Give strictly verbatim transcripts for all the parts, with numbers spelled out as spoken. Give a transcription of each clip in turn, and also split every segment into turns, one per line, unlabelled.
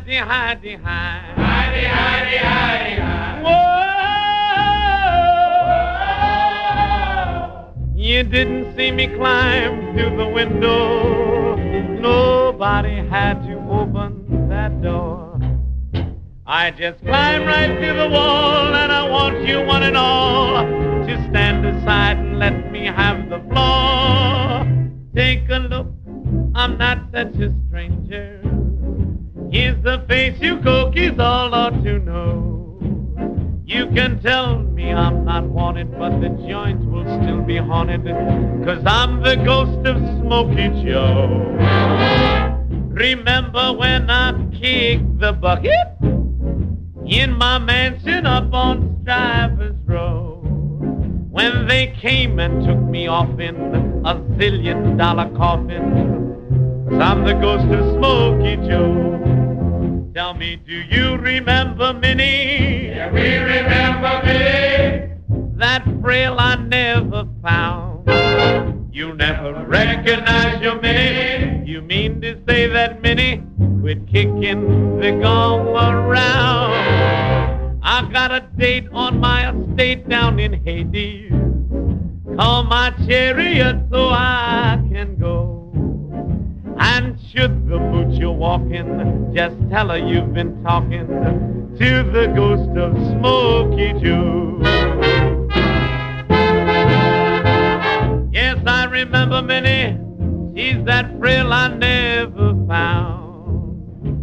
hidey, hidey, hide.
Hidey, hidey, hidey, hide.
Whoa! You didn't see me climb through the window. Nobody had to open that door. I just climbed right through the wall, and I want you one and all to stand aside and let me have the floor. Take a look, I'm not such a stranger. Here's the face you cookies all ought to know. You can tell me I'm not wanted, but the joints will still be haunted, 'cause I'm the ghost of Smokey Joe. Remember when I kicked the bucket in my mansion up on Strivers Row, when they came and took me off in a zillion dollar coffin, 'cause I'm the ghost of Smokey Joe. Tell me, do you remember Minnie?
Yeah, we remember Minnie.
That frail I never found. You never recognized your Minnie. You mean to say that Minnie quit kicking the gong around? I got a date on my estate down in Hades. Call my chariot so I can go. And should the mooch you're walking, just tell her you've been talking to the ghost of Smokey Joe. Yes, I remember Minnie. She's that frail I never found.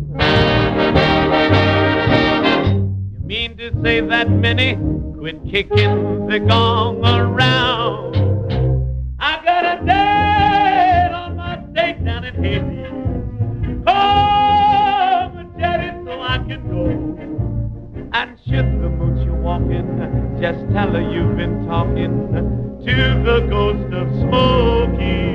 You mean to say that Minnie quit kicking the gong around? I got a date on my date down in Hades. Call the daddy so I can go. And should the mooch you're walking, just tell her you've been talking to the ghost of Smokey